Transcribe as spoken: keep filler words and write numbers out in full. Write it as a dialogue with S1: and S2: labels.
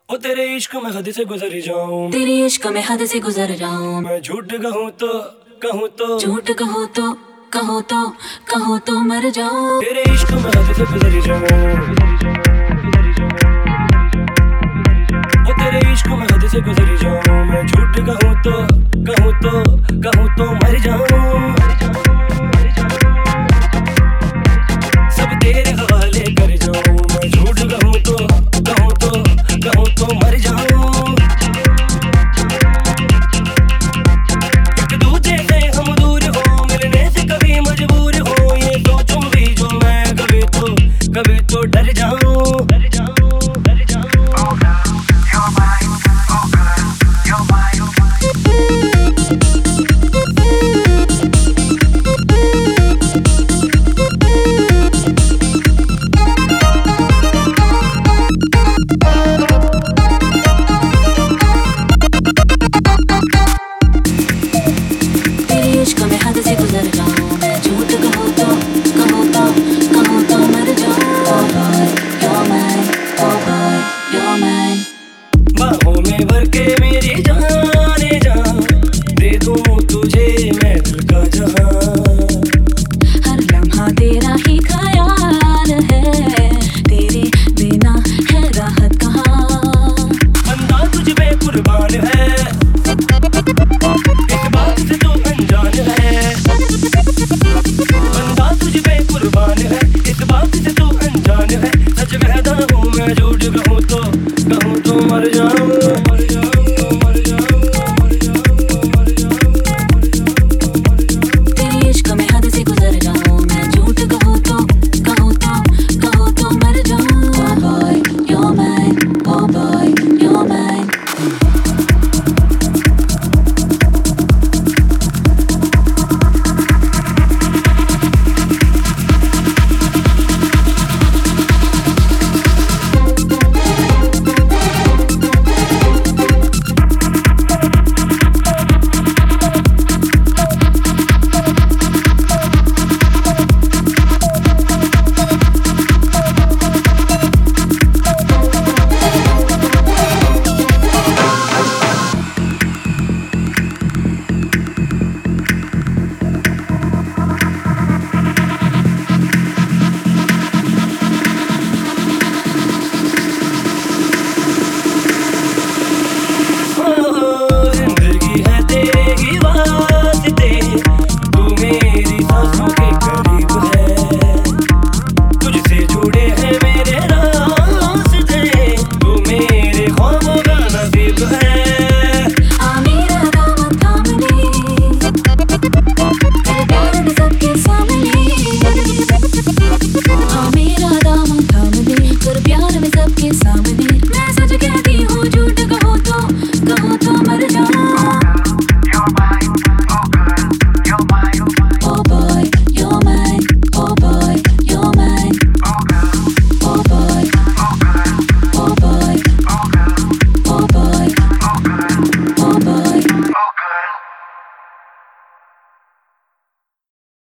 S1: ओ तेरे इश्क में हद से गुजर जाऊं,
S2: तेरे इश्क में हद से गुजर जाऊं।
S1: मैं झूठ कहूँ तो कहूँ तो
S2: झूठ कहो तो कहो तो कहो तो मर जाऊं।
S1: तेरे इश्क में हद से गुजर जाऊं, ओ तेरे इश्क में हद से गुजर जाऊं। मैं झूठ कहूँ तो कहूँ तो कहूँ तो मर जाऊं। सब तेरे हवाले कर जाऊं। मैं झूठ कहूँ तो कहूँ तो कहूँ तो मर जाऊं। एक दूजे से हम दूर हो, मिलने से कभी मजबूर हो। ये सोचूं भी जो मैं कभी तो कभी तो डर जाऊं, डर जाऊं, डर जाऊं। Oh girl, you're mine. Oh girl, you're mine.
S2: तेरे इश्क में हद से गुजर जाऊं। मैं झूठ कहूँ तो कहूँ तो कहूँ तो मर जाऊं। Oh boy, you're mine. Oh boy, you're mine.
S1: बाहों में भर के मेरी जाने जा, दे दूं तुझे मैं दिल का जहां।
S2: हर लम्हा तेरा ही ख्याल है, तेरे बिना है राहत कहाँ।
S1: बंदा तुझ पे कुर्बान है, इस बात से तो अनजान है। बंदा तुझ पे कुर्बान है, इस बात से तो अनजान है। सच कहता हूँ मैं, झूठ कहूँ तो कहूँ तो मर जाऊं, मर जाऊं, मर जाऊं, मर जाऊं, मर जाऊं।
S2: तेरे इश्क में हद से गुजर जाऊं। मैं झूठ कहूँ तो कहूँ तो कहूँ तो मर जाऊं। Oh boy, you're mine. Oh boy, you're mine.
S1: जिंदगी है तेरे ही वास्ते, तू मेरी सांसों के करीब है। तुझसे जुड़े हैं मेरे रास्ते, तू मेरे ख्वाब